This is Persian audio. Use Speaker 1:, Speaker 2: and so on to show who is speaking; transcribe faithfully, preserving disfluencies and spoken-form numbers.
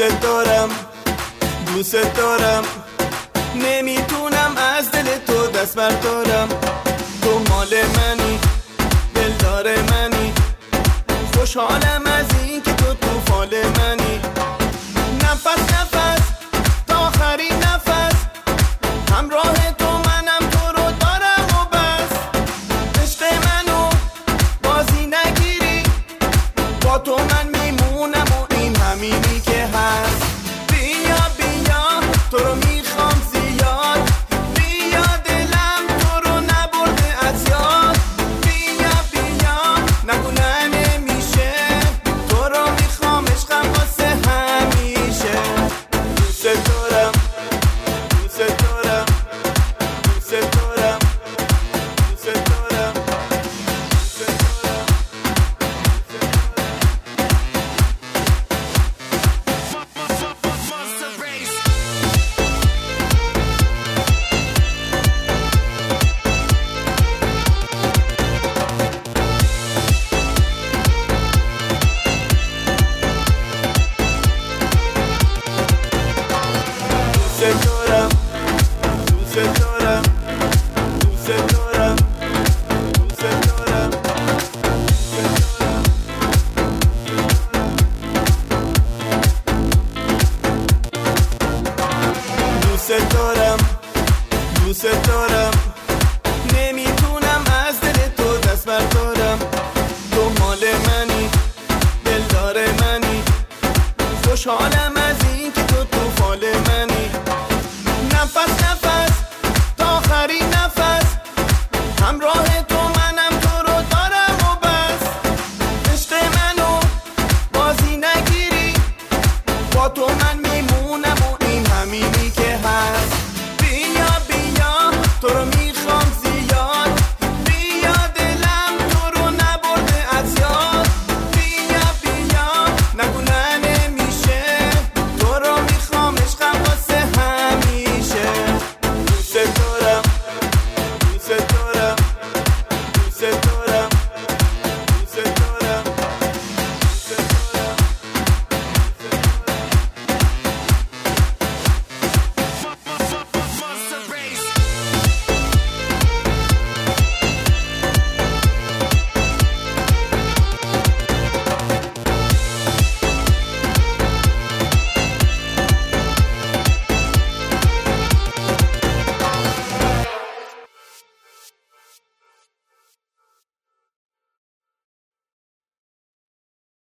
Speaker 1: دوست دارم دوست دارم، نمیتونم از دل تو دست بردارم. تو مال منی، دلدار منی، خوشحالم از این که تو تو فال منی. نفس نفس تا آخرین نفس همراه تو منم، تو رو دارم و بس. عشق منو بازی نگیری، با تو من میمونم و این همینی که هست. بیا بیا تو رو میخوام زیاد، بیا دلم تو رو نبرده از یاد. بیا بیا نگو نه نمیشه، تو رو میخوام عشقم واسه همیشه. دوست دارم دوست دارم دوست دارم دوست دارم دوست دارم. دوست دارم دوست دارم دوست دارم دوست دارم دوست دارم دوست دارم، نمیتونم از دل تو دست بردارم. تو مال منی، دلدار منی، خوشحالم